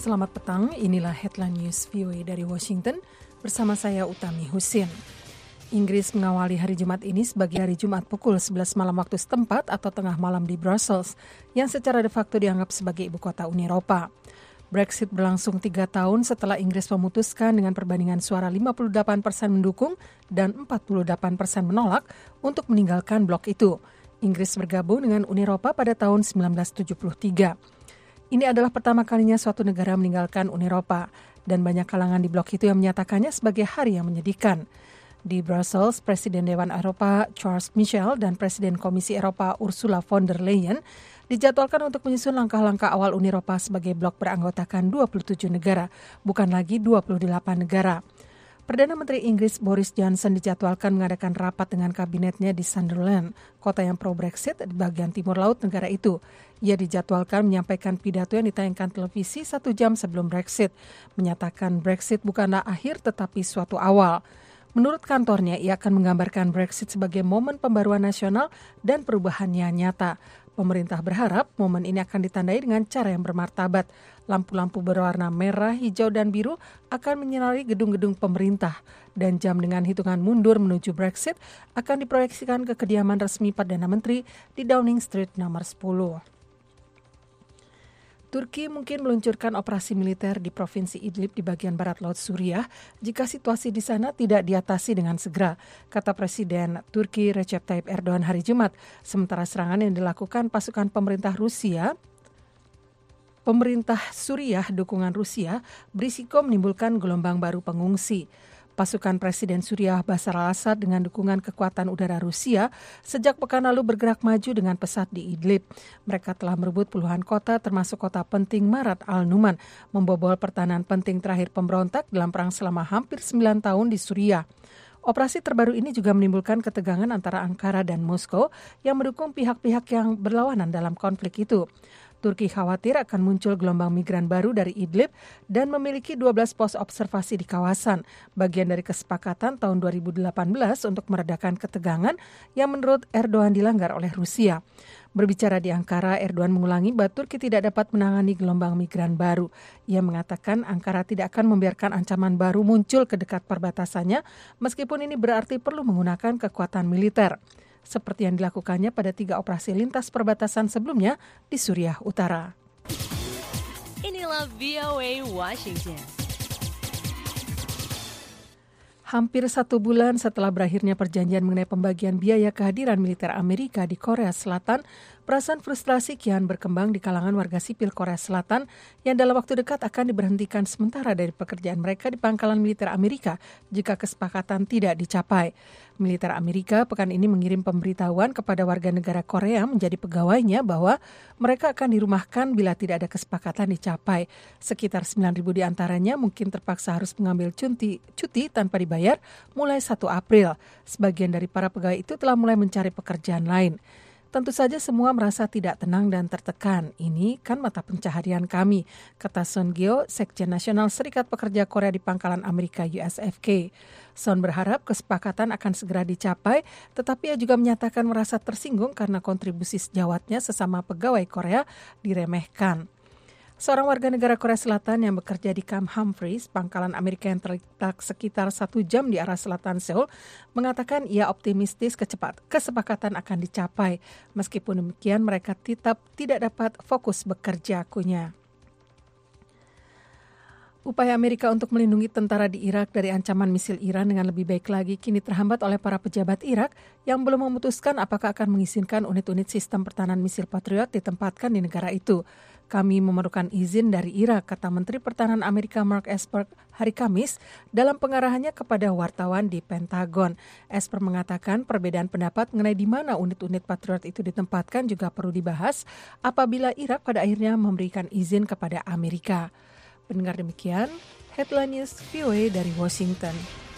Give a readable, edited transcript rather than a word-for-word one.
Selamat petang, inilah Headline News VOA dari Washington bersama saya Utami Husin. Inggris mengawali hari Jumat ini sebagai hari Jumat pukul 11 malam waktu setempat atau tengah malam di Brussels, yang secara de facto dianggap sebagai ibu kota Uni Eropa. Brexit berlangsung 3 tahun setelah Inggris memutuskan dengan perbandingan suara 58% mendukung dan 48% menolak untuk meninggalkan blok itu. Inggris bergabung dengan Uni Eropa pada tahun 1973. Ini adalah pertama kalinya suatu negara meninggalkan Uni Eropa, dan banyak kalangan di blok itu yang menyatakannya sebagai hari yang menyedihkan. Di Brussels, Presiden Dewan Eropa Charles Michel dan Presiden Komisi Eropa Ursula von der Leyen dijadwalkan untuk menyusun langkah-langkah awal Uni Eropa sebagai blok beranggotakan 27 negara, bukan lagi 28 negara. Perdana Menteri Inggris Boris Johnson dijadwalkan mengadakan rapat dengan kabinetnya di Sunderland, kota yang pro-Brexit di bagian timur laut negara itu. Ia dijadwalkan menyampaikan pidato yang ditayangkan televisi 1 jam sebelum Brexit, menyatakan Brexit bukanlah akhir tetapi suatu awal. Menurut kantornya, ia akan menggambarkan Brexit sebagai momen pembaruan nasional dan perubahannya nyata. Pemerintah berharap momen ini akan ditandai dengan cara yang bermartabat. Lampu-lampu berwarna merah, hijau, dan biru akan menyinari gedung-gedung pemerintah. Dan jam dengan hitungan mundur menuju Brexit akan diproyeksikan ke kediaman resmi Perdana Menteri di Downing Street nomor 10. Turki mungkin meluncurkan operasi militer di Provinsi Idlib di bagian barat Laut Suriah jika situasi di sana tidak diatasi dengan segera, kata Presiden Turki Recep Tayyip Erdogan hari Jumat. Sementara serangan yang dilakukan pasukan pemerintah Suriah dukungan Rusia berisiko menimbulkan gelombang baru pengungsi. Pasukan Presiden Suriah Bashar al-Assad dengan dukungan kekuatan udara Rusia sejak pekan lalu bergerak maju dengan pesat di Idlib. Mereka telah merebut puluhan kota termasuk kota penting Marat al-Numan, membobol pertahanan penting terakhir pemberontak dalam perang selama hampir 9 tahun di Suriah. Operasi terbaru ini juga menimbulkan ketegangan antara Ankara dan Moskow yang mendukung pihak-pihak yang berlawanan dalam konflik itu. Turki khawatir akan muncul gelombang migran baru dari Idlib dan memiliki 12 pos observasi di kawasan, bagian dari kesepakatan tahun 2018 untuk meredakan ketegangan yang menurut Erdogan dilanggar oleh Rusia. Berbicara di Ankara, Erdogan mengulangi bahwa Turki tidak dapat menangani gelombang migran baru. Ia mengatakan Ankara tidak akan membiarkan ancaman baru muncul ke dekat perbatasannya, meskipun ini berarti perlu menggunakan kekuatan militer, seperti yang dilakukannya pada 3 operasi lintas perbatasan sebelumnya di Suriah Utara. Inilah VOA Washington. Hampir 1 bulan setelah berakhirnya perjanjian mengenai pembagian biaya kehadiran militer Amerika di Korea Selatan, perasaan frustrasi kian berkembang di kalangan warga sipil Korea Selatan yang dalam waktu dekat akan diberhentikan sementara dari pekerjaan mereka di pangkalan militer Amerika jika kesepakatan tidak dicapai. Militer Amerika pekan ini mengirim pemberitahuan kepada warga negara Korea menjadi pegawainya bahwa mereka akan dirumahkan bila tidak ada kesepakatan dicapai. Sekitar 9.000 diantaranya mungkin terpaksa harus mengambil cuti tanpa dibayar mulai 1 April. Sebagian dari para pegawai itu telah mulai mencari pekerjaan lain. Tentu saja semua merasa tidak tenang dan tertekan. Ini kan mata pencaharian kami, kata Son Gyo, Sekjen Nasional Serikat Pekerja Korea di pangkalan Amerika USFK. Son berharap kesepakatan akan segera dicapai, tetapi ia juga menyatakan merasa tersinggung karena kontribusi sejawatnya sesama pegawai Korea diremehkan. Seorang warga negara Korea Selatan yang bekerja di Camp Humphreys, pangkalan Amerika yang terletak sekitar 1 jam di arah selatan Seoul, mengatakan ia optimistis kesepakatan akan dicapai. Meskipun demikian, mereka tetap tidak dapat fokus bekerja, kunya. Upaya Amerika untuk melindungi tentara di Irak dari ancaman misil Iran dengan lebih baik lagi kini terhambat oleh para pejabat Irak yang belum memutuskan apakah akan mengizinkan unit-unit sistem pertahanan misil Patriot ditempatkan di negara itu. Kami memerlukan izin dari Irak, kata Menteri Pertahanan Amerika Mark Esper hari Kamis dalam pengarahannya kepada wartawan di Pentagon. Esper mengatakan perbedaan pendapat mengenai di mana unit-unit Patriot itu ditempatkan juga perlu dibahas apabila Irak pada akhirnya memberikan izin kepada Amerika. Pendengar demikian, Headline News VOA dari Washington.